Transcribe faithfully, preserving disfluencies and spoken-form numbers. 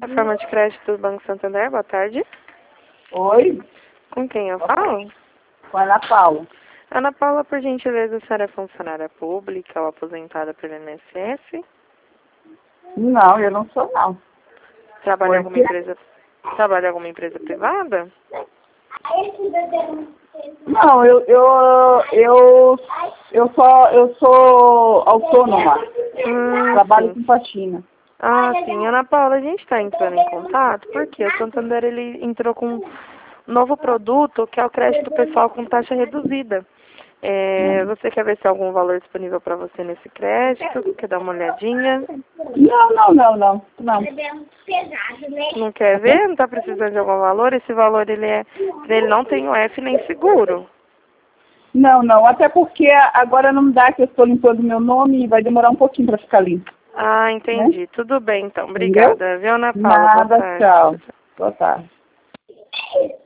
A forma de crédito do Banco Santander, boa tarde. Oi, Com quem eu falo? com a Ana Paula. Ana Paula, por gentileza, a senhora é funcionária pública ou aposentada pelo I N S S? Não, eu não sou não. Trabalha em Por alguma quê? empresa, trabalha em alguma empresa privada? Não, eu, eu, eu, eu só, eu sou autônoma. Hum, Trabalho sim. com faxina. Ah, sim. Ana Paula, a gente está entrando em contato porque o Santander ele entrou com um novo produto que é o crédito pessoal com taxa reduzida. É, você quer ver se há algum valor disponível para você nesse crédito? Quer dar uma olhadinha? Não, não, não, não, não. Não quer ver? Não está precisando de algum valor? Esse valor ele é, ele não tem o F nem seguro. Não, não, até porque agora não dá que eu estou limpando meu nome e vai demorar um pouquinho para ficar limpo. Ah, entendi. Né? Tudo bem, então. Entendeu? Obrigada, viu, Ana Paula? Boa Nada, tarde. tchau. Boa tarde.